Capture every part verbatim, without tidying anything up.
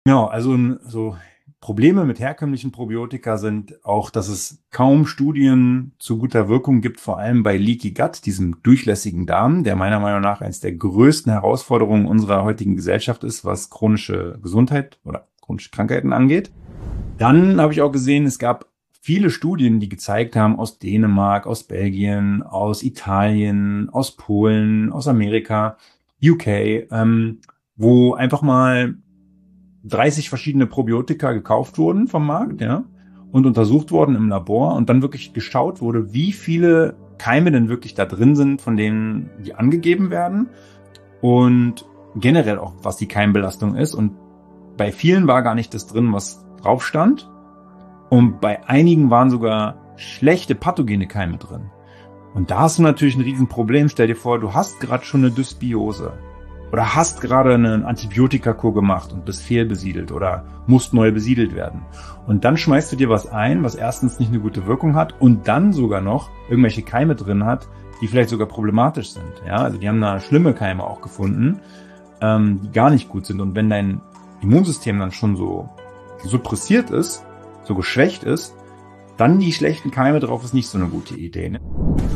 Ja, also n- so Probleme mit herkömmlichen Probiotika sind auch, dass es kaum Studien zu guter Wirkung gibt, vor allem bei Leaky Gut, diesem durchlässigen Darm, der meiner Meinung nach eines der größten Herausforderungen unserer heutigen Gesellschaft ist, was chronische Gesundheit oder chronische Krankheiten angeht. Dann habe ich auch gesehen, es gab viele Studien, die gezeigt haben, aus Dänemark, aus Belgien, aus Italien, aus Polen, aus Amerika, U K, ähm, wo einfach mal dreißig verschiedene Probiotika gekauft wurden vom Markt, ja, und untersucht worden im Labor und dann wirklich geschaut wurde, wie viele Keime denn wirklich da drin sind, von denen die angegeben werden und generell auch, was die Keimbelastung ist. Und bei vielen war gar nicht das drin, was drauf stand. Und bei einigen waren sogar schlechte pathogene Keime drin. Und da hast du natürlich ein Riesenproblem. Stell dir vor, du hast gerade schon eine Dysbiose oder hast gerade eine Antibiotikakur gemacht und bist fehlbesiedelt oder musst neu besiedelt werden. Und dann schmeißt du dir was ein, was erstens nicht eine gute Wirkung hat und dann sogar noch irgendwelche Keime drin hat, die vielleicht sogar problematisch sind. Ja, also die haben da schlimme Keime auch gefunden, ähm, die gar nicht gut sind. Und wenn dein Immunsystem dann schon so suppressiert ist, so geschwächt ist, dann die schlechten Keime drauf ist nicht so eine gute Idee. Ne?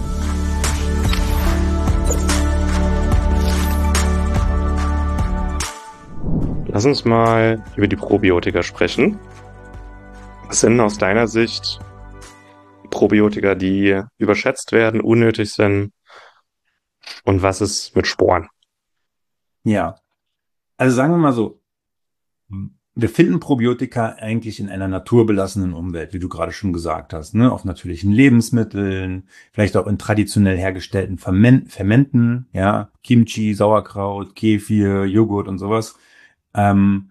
Lass uns mal über die Probiotika sprechen. Was sind aus deiner Sicht Probiotika, die überschätzt werden, unnötig sind? Und was ist mit Sporen? Ja, also sagen wir mal so, wir finden Probiotika eigentlich in einer naturbelassenen Umwelt, wie du gerade schon gesagt hast, ne? Auf natürlichen Lebensmitteln, vielleicht auch in traditionell hergestellten Ferment Fermenten, ja, Kimchi, Sauerkraut, Kefir, Joghurt und sowas. Ähm,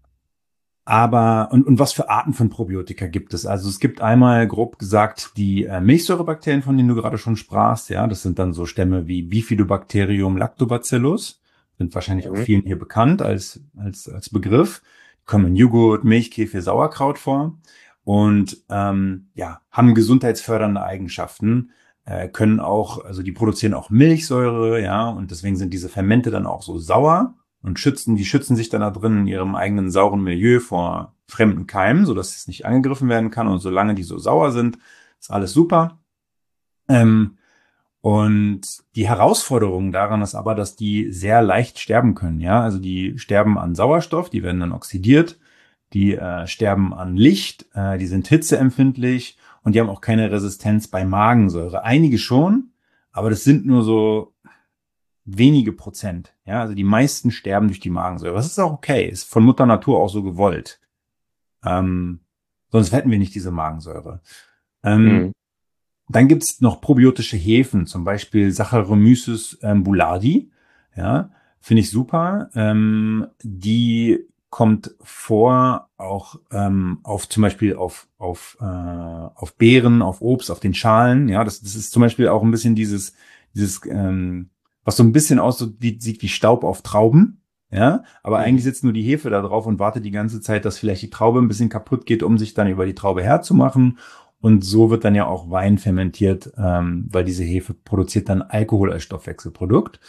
aber, und, und was für Arten von Probiotika gibt es? Also es gibt einmal grob gesagt die äh, Milchsäurebakterien, von denen du gerade schon sprachst, ja, das sind dann so Stämme wie Bifidobacterium lactobacillus, sind wahrscheinlich auch Mhm. vielen hier bekannt als, als, als Begriff, kommen in Joghurt, Milch, Kefir, Sauerkraut vor und ähm, ja, haben gesundheitsfördernde Eigenschaften, äh, können auch, also die produzieren auch Milchsäure, ja, und deswegen sind diese Fermente dann auch so sauer und schützen, die schützen sich dann da drin in ihrem eigenen sauren Milieu vor fremden Keimen, sodass es nicht angegriffen werden kann. Und solange die so sauer sind, ist alles super. Ähm, und die Herausforderung daran ist aber, dass die sehr leicht sterben können. Ja, also die sterben an Sauerstoff, die werden dann oxidiert, die äh, sterben an Licht, äh, die sind hitzeempfindlich und die haben auch keine Resistenz bei Magensäure. Einige schon, aber das sind nur so wenige Prozent. Ja, also die meisten sterben durch die Magensäure. Das ist auch okay, ist von Mutter Natur auch so gewollt. Ähm, sonst hätten wir nicht diese Magensäure. Ähm, Mhm. dann gibt's noch probiotische Hefen, zum Beispiel Saccharomyces ähm, boulardii. Ja, finde ich super. Ähm, die kommt vor auch ähm, auf zum Beispiel auf auf äh, auf Beeren, auf Obst, auf den Schalen. Ja, das, das ist zum Beispiel auch ein bisschen dieses dieses ähm, was so ein bisschen aus so wie, sieht wie Staub auf Trauben. Ja, aber eigentlich Mhm. sitzt nur die Hefe da drauf und wartet die ganze Zeit, dass vielleicht die Traube ein bisschen kaputt geht, um sich dann über die Traube herzumachen. Und so wird dann ja auch Wein fermentiert, ähm, weil diese Hefe produziert dann Alkohol als Stoffwechselprodukt.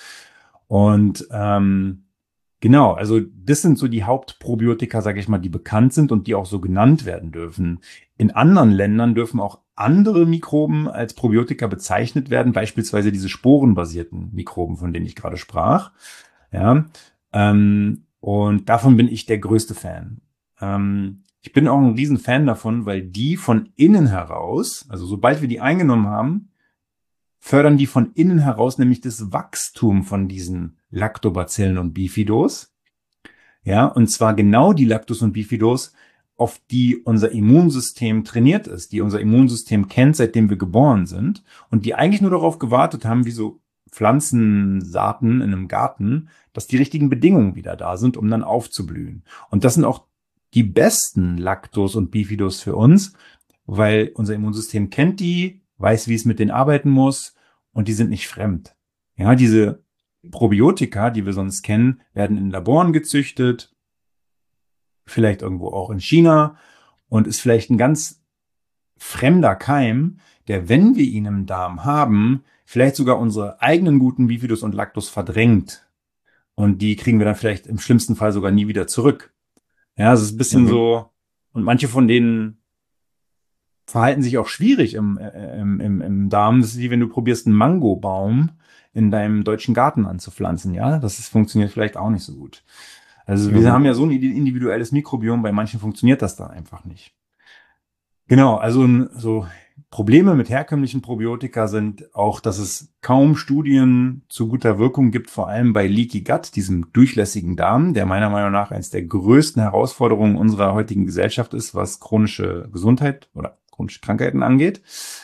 Und ähm, genau, also das sind so die Hauptprobiotika, sage ich mal, die bekannt sind und die auch so genannt werden dürfen. In anderen Ländern dürfen auch andere Mikroben als Probiotika bezeichnet werden, beispielsweise diese sporenbasierten Mikroben, von denen ich gerade sprach. Ja, ähm, und davon bin ich der größte Fan. Ähm, ich bin auch ein riesen Fan davon, weil die von innen heraus, also sobald wir die eingenommen haben, fördern die von innen heraus nämlich das Wachstum von diesen Lactobacillen und Bifidos. Ja, und zwar genau die Lactos und Bifidos, auf die unser Immunsystem trainiert ist, die unser Immunsystem kennt, seitdem wir geboren sind und die eigentlich nur darauf gewartet haben, wie so Pflanzensaaten in einem Garten, dass die richtigen Bedingungen wieder da sind, um dann aufzublühen. Und das sind auch die besten Lactos und Bifidos für uns, weil unser Immunsystem kennt die, weiß, wie es mit denen arbeiten muss und die sind nicht fremd. Ja, diese Probiotika, die wir sonst kennen, werden in Laboren gezüchtet, vielleicht irgendwo auch in China und ist vielleicht ein ganz fremder Keim, der, wenn wir ihn im Darm haben, vielleicht sogar unsere eigenen guten Bifidus und Lactos verdrängt. Und die kriegen wir dann vielleicht im schlimmsten Fall sogar nie wieder zurück. Ja, es ist ein bisschen Mhm. so, und manche von denen verhalten sich auch schwierig im, äh, im, im, im Darm. Das ist wie wenn du probierst, einen Mangobaum in deinem deutschen Garten anzupflanzen, ja. Das ist, funktioniert vielleicht auch nicht so gut. Also wir Mhm. haben ja so ein individuelles Mikrobiom, bei manchen funktioniert das dann einfach nicht. Genau, also n- so Probleme mit herkömmlichen Probiotika sind auch, dass es kaum Studien zu guter Wirkung gibt, vor allem bei Leaky Gut, diesem durchlässigen Darm, der meiner Meinung nach eines der größten Herausforderungen unserer heutigen Gesellschaft ist, was chronische Gesundheit oder chronische Krankheiten angeht.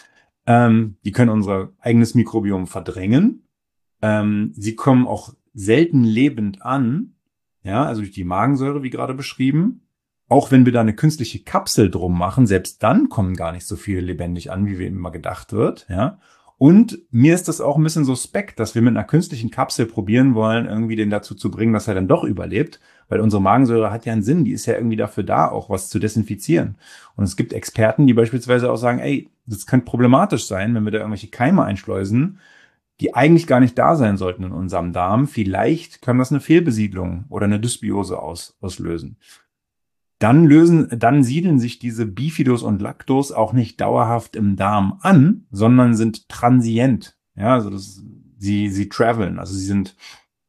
Ähm, die können unser eigenes Mikrobiom verdrängen. Ähm, sie kommen auch selten lebend an, ja, also durch die Magensäure, wie gerade beschrieben. Auch wenn wir da eine künstliche Kapsel drum machen, selbst dann kommen gar nicht so viele lebendig an, wie wir immer gedacht wird, ja. Und mir ist das auch ein bisschen suspekt, dass wir mit einer künstlichen Kapsel probieren wollen, irgendwie den dazu zu bringen, dass er dann doch überlebt, weil unsere Magensäure hat ja einen Sinn, die ist ja irgendwie dafür da, auch was zu desinfizieren. Und es gibt Experten, die beispielsweise auch sagen, ey, das könnte problematisch sein, wenn wir da irgendwelche Keime einschleusen, die eigentlich gar nicht da sein sollten in unserem Darm. Vielleicht kann das eine Fehlbesiedlung oder eine Dysbiose aus, auslösen. Dann lösen, dann siedeln sich diese Bifidos und Lactos auch nicht dauerhaft im Darm an, sondern sind transient. Ja, also das, sie, sie traveln, also sie sind,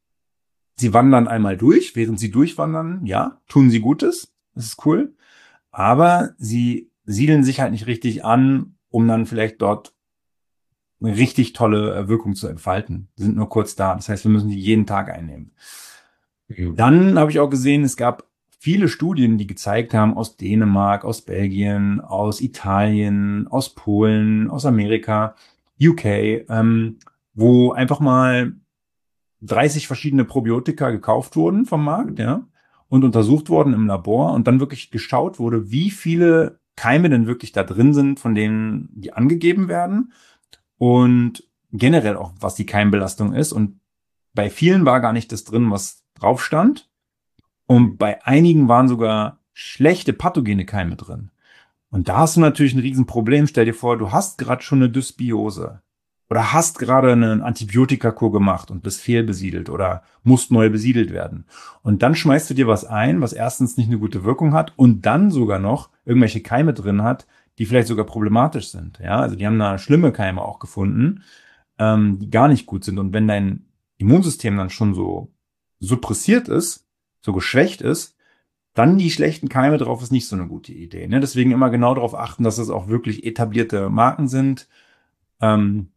sie wandern einmal durch. Während sie durchwandern, ja, tun sie Gutes. Das ist cool. Aber sie siedeln sich halt nicht richtig an, um dann vielleicht dort eine richtig tolle äh, Wirkung zu entfalten. Die sind nur kurz da. Das heißt, wir müssen die jeden Tag einnehmen. Mhm. Dann habe ich auch gesehen, es gab viele Studien, die gezeigt haben, aus Dänemark, aus Belgien, aus Italien, aus Polen, aus Amerika, U K, ähm, wo einfach mal dreißig verschiedene Probiotika gekauft wurden vom Markt, ja, und untersucht wurden im Labor und dann wirklich geschaut wurde, wie viele Keime denn wirklich da drin sind, von denen die angegeben werden und generell auch, was die Keimbelastung ist. Und bei vielen war gar nicht das drin, was drauf stand. Und bei einigen waren sogar schlechte pathogene Keime drin. Und da hast du natürlich ein Riesenproblem. Stell dir vor, du hast gerade schon eine Dysbiose oder hast gerade eine Antibiotikakur gemacht und bist fehlbesiedelt oder musst neu besiedelt werden. Und dann schmeißt du dir was ein, was erstens nicht eine gute Wirkung hat und dann sogar noch irgendwelche Keime drin hat, die vielleicht sogar problematisch sind. Ja, also die haben da schlimme Keime auch gefunden, ähm, die gar nicht gut sind. Und wenn dein Immunsystem dann schon so suppressiert ist, so geschwächt ist, dann die schlechten Keime drauf ist nicht so eine gute Idee. Ne? Deswegen immer genau darauf achten, dass es auch wirklich etablierte Marken sind. Ähm,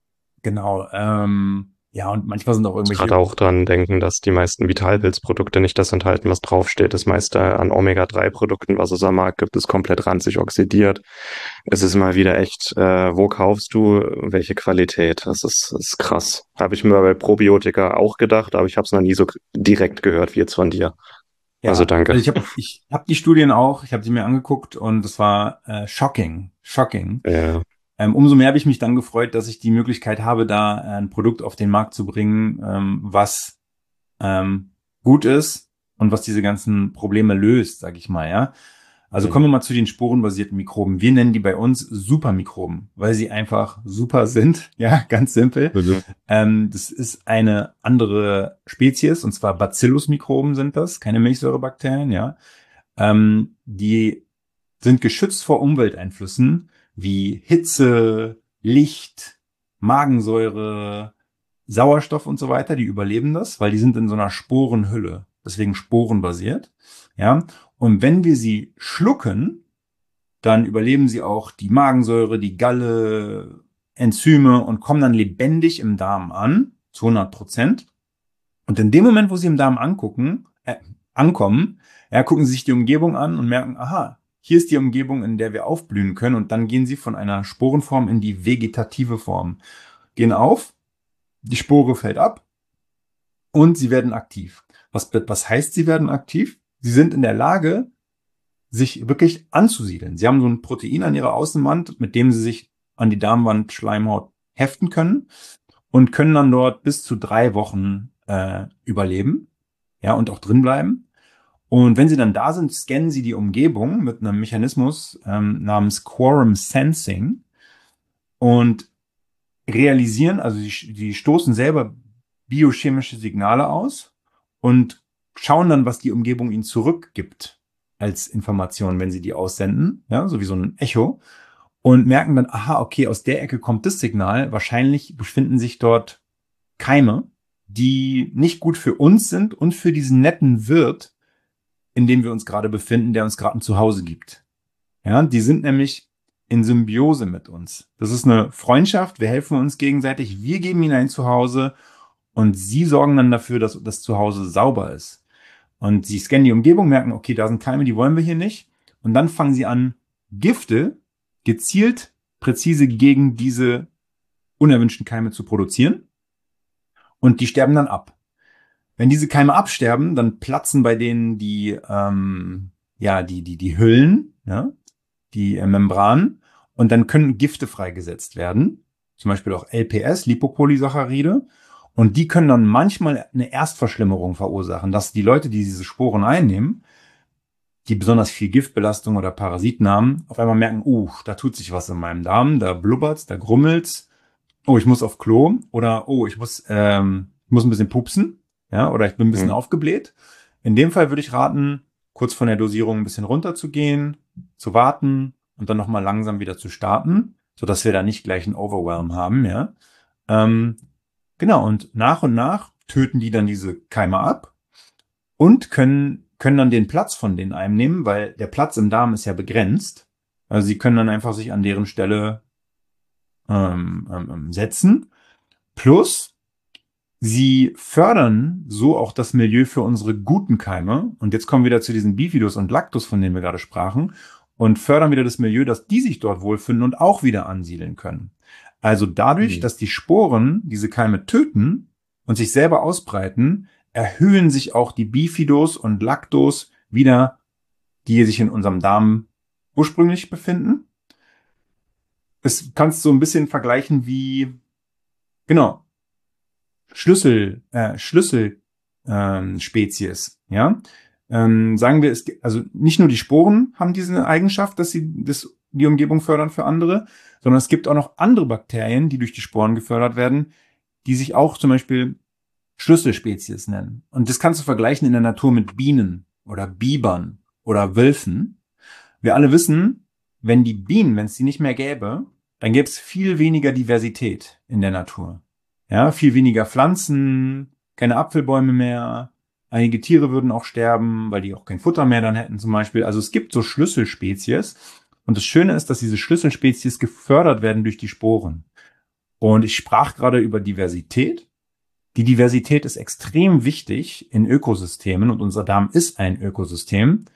genau. Ähm, ja, und manchmal sind auch Muss irgendwelche. gerade auch dran denken, dass die meisten Vitalpilzprodukte nicht das enthalten, was draufsteht. Das meiste an Omega drei Produkten, was es am Markt gibt, ist komplett ranzig oxidiert. Es ist mal wieder echt, äh, wo kaufst du welche Qualität? Das ist, das ist krass. Habe ich mir bei Probiotika auch gedacht, aber ich habe es noch nie so direkt gehört wie jetzt von dir. Also Ja, danke. also ich habe ich hab die Studien auch, ich habe sie mir angeguckt und es war äh, shocking, shocking. Ja. Ähm, umso mehr habe ich mich dann gefreut, dass ich die Möglichkeit habe, da äh, ein Produkt auf den Markt zu bringen, ähm, was ähm, gut ist und was diese ganzen Probleme löst, sag ich mal, ja. Also kommen wir mal zu den sporenbasierten Mikroben. Wir nennen die bei uns Supermikroben, weil sie einfach super sind. Ja, ganz simpel. Mhm. Ähm, das ist eine andere Spezies, und zwar Bacillus-Mikroben sind das, keine Milchsäurebakterien, ja. Ähm, die sind geschützt vor Umwelteinflüssen wie Hitze, Licht, Magensäure, Sauerstoff und so weiter. Die überleben das, weil die sind in so einer Sporenhülle, deswegen sporenbasiert, ja. Und wenn wir sie schlucken, dann überleben sie auch die Magensäure, die Galle, Enzyme und kommen dann lebendig im Darm an, zu hundert Prozent. Und in dem Moment, wo sie im Darm angucken, äh, ankommen, ja, gucken sie sich die Umgebung an und merken, aha, hier ist die Umgebung, in der wir aufblühen können. Und dann gehen sie von einer Sporenform in die vegetative Form. Gehen auf, die Spore fällt ab und sie werden aktiv. Was, was heißt, sie werden aktiv? Sie sind in der Lage, sich wirklich anzusiedeln. Sie haben so ein Protein an ihrer Außenwand, mit dem sie sich an die Darmwand Schleimhaut heften können und können dann dort bis zu drei Wochen äh, überleben, ja, und auch drin bleiben. Und wenn sie dann da sind, scannen sie die Umgebung mit einem Mechanismus ähm, namens Quorum Sensing und realisieren, also sie, sie stoßen selber biochemische Signale aus und schauen dann, was die Umgebung ihnen zurückgibt. als Information, wenn sie die aussenden, ja, so wie so ein Echo, und merken dann, aha, okay, aus der Ecke kommt das Signal. Wahrscheinlich befinden sich dort Keime, die nicht gut für uns sind und für diesen netten Wirt, in dem wir uns gerade befinden, der uns gerade ein Zuhause gibt. Ja, die sind nämlich in Symbiose mit uns. Das ist eine Freundschaft, wir helfen uns gegenseitig, wir geben ihnen ein Zuhause und sie sorgen dann dafür, dass das Zuhause sauber ist. Und sie scannen die Umgebung, merken, okay, da sind Keime, die wollen wir hier nicht. Und dann fangen sie an, Gifte gezielt, präzise gegen diese unerwünschten Keime zu produzieren. Und die sterben dann ab. Wenn diese Keime absterben, dann platzen bei denen die, ähm, ja, die, die, die Hüllen, ja, die äh, Membranen. Und dann können Gifte freigesetzt werden. Zum Beispiel auch L P S, Lipopolysaccharide. Und die können dann manchmal eine Erstverschlimmerung verursachen, dass die Leute, die diese Sporen einnehmen, die besonders viel Giftbelastung oder Parasiten haben, auf einmal merken, uh, da tut sich was in meinem Darm, da blubbert's, da grummelt's, oh, ich muss auf Klo oder oh, ich muss, ähm, ich muss ein bisschen pupsen, ja, oder ich bin ein bisschen Mhm. aufgebläht. In dem Fall würde ich raten, kurz von der Dosierung ein bisschen runterzugehen, zu warten und dann nochmal langsam wieder zu starten, sodass wir da nicht gleich einen Overwhelm haben, ja. Ähm, genau, und nach und nach töten die dann diese Keime ab und können, können dann den Platz von denen einnehmen, weil der Platz im Darm ist ja begrenzt. Also sie können dann einfach sich an deren Stelle ähm, ähm, setzen. Plus, sie fördern so auch das Milieu für unsere guten Keime. Und jetzt kommen wir wieder zu diesen Bifidus und Lactus, von denen wir gerade sprachen, und fördern wieder das Milieu, dass die sich dort wohlfinden und auch wieder ansiedeln können. Also dadurch, Mhm. dass die Sporen diese Keime töten und sich selber ausbreiten, erhöhen sich auch die Bifidus und Lactos wieder, die sich in unserem Darm ursprünglich befinden. Es kannst du so ein bisschen vergleichen wie, genau, Schlüssel, äh, Schlüssel, ähm, Spezies, ja. Ähm, sagen wir, es, also nicht nur die Sporen haben diese Eigenschaft, dass sie das, die Umgebung fördern für andere, sondern es gibt auch noch andere Bakterien, die durch die Sporen gefördert werden, die sich auch zum Beispiel Schlüsselspezies nennen. Und das kannst du vergleichen in der Natur mit Bienen oder Bibern oder Wölfen. Wir alle wissen, wenn die Bienen, wenn es die nicht mehr gäbe, dann gäbe es viel weniger Diversität in der Natur. Ja, viel weniger Pflanzen, keine Apfelbäume mehr. Einige Tiere würden auch sterben, weil die auch kein Futter mehr dann hätten zum Beispiel. Also es gibt so Schlüsselspezies. Und das Schöne ist, dass diese Schlüsselspezies gefördert werden durch die Sporen. Und ich sprach gerade über Diversität. Die Diversität ist extrem wichtig in Ökosystemen und unser Darm ist ein Ökosystem,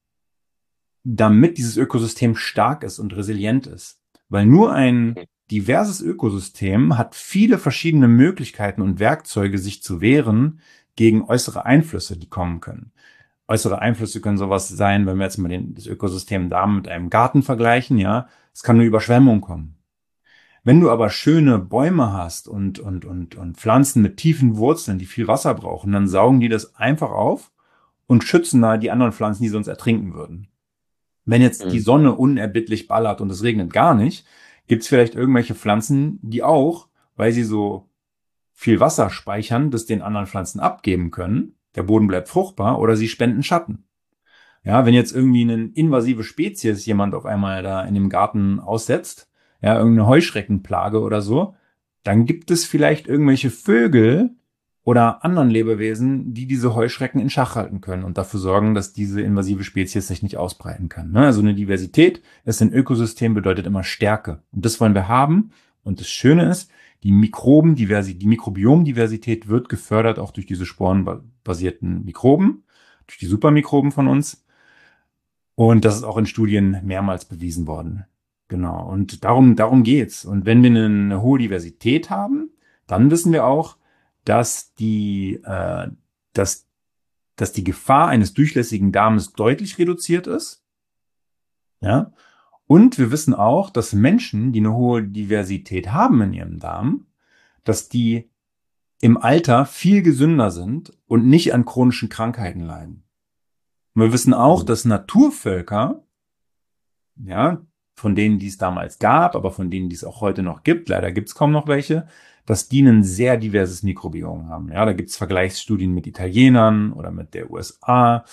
damit dieses Ökosystem stark ist und resilient ist. Weil nur ein diverses Ökosystem hat viele verschiedene Möglichkeiten und Werkzeuge, sich zu wehren gegen äußere Einflüsse, die kommen können. Äußere Einflüsse können sowas sein, wenn wir jetzt mal den, das Ökosystem Darm mit einem Garten vergleichen, ja, es kann eine Überschwemmung kommen. Wenn du aber schöne Bäume hast und, und, und, und Pflanzen mit tiefen Wurzeln, die viel Wasser brauchen, dann saugen die das einfach auf und schützen da die anderen Pflanzen, die sonst ertrinken würden. Wenn jetzt die Mhm. Sonne unerbittlich ballert und es regnet gar nicht, gibt es vielleicht irgendwelche Pflanzen, die auch, weil sie so viel Wasser speichern, das den anderen Pflanzen abgeben können. Der Boden bleibt fruchtbar oder sie spenden Schatten. Ja, wenn jetzt irgendwie eine invasive Spezies jemand auf einmal da in dem Garten aussetzt, ja, irgendeine Heuschreckenplage oder so, dann gibt es vielleicht irgendwelche Vögel oder anderen Lebewesen, die diese Heuschrecken in Schach halten können und dafür sorgen, dass diese invasive Spezies sich nicht ausbreiten kann. Ne? Also eine Diversität ist ein Ökosystem, bedeutet immer Stärke. Und das wollen wir haben. Und das Schöne ist, die Mikrobendiversität, die Mikrobiomdiversität wird gefördert auch durch diese sporenbasierten Mikroben, durch die Supermikroben von uns. Und das ist auch in Studien mehrmals bewiesen worden. Genau. Und darum, darum geht's. Und wenn wir eine, eine hohe Diversität haben, dann wissen wir auch, dass die, äh, dass, dass die Gefahr eines durchlässigen Darmes deutlich reduziert ist. Ja. Und wir wissen auch, dass Menschen, die eine hohe Diversität haben in ihrem Darm, dass die im Alter viel gesünder sind und nicht an chronischen Krankheiten leiden. Und wir wissen auch, Mhm. dass Naturvölker, ja, von denen, die es damals gab, aber von denen, die es auch heute noch gibt, leider gibt es kaum noch welche, dass die ein sehr diverses Mikrobiom haben. Ja, da gibt es Vergleichsstudien mit Italienern oder mit der U S A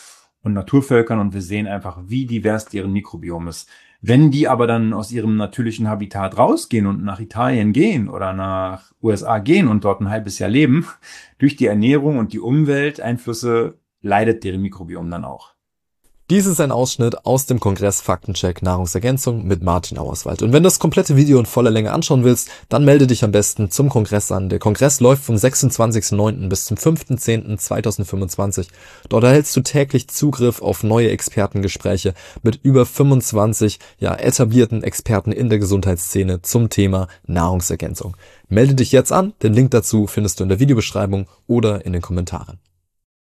und Naturvölkern und wir sehen einfach, wie divers deren Mikrobiom ist. Wenn die aber dann aus ihrem natürlichen Habitat rausgehen und nach Italien gehen oder nach U S A gehen und dort ein halbes Jahr leben, durch die Ernährung und die Umwelteinflüsse leidet deren Mikrobiom dann auch. Dies ist ein Ausschnitt aus dem Kongress Faktencheck Nahrungsergänzung mit Martin Auerswald. Und wenn du das komplette Video in voller Länge anschauen willst, dann melde dich am besten zum Kongress an. Der Kongress läuft vom sechsundzwanzigsten neunten bis zum fünften zehnten zweitausendfünfundzwanzig. Dort erhältst du täglich Zugriff auf neue Expertengespräche mit über fünfundzwanzig ja, etablierten Experten in der Gesundheitsszene zum Thema Nahrungsergänzung. Melde dich jetzt an, den Link dazu findest du in der Videobeschreibung oder in den Kommentaren.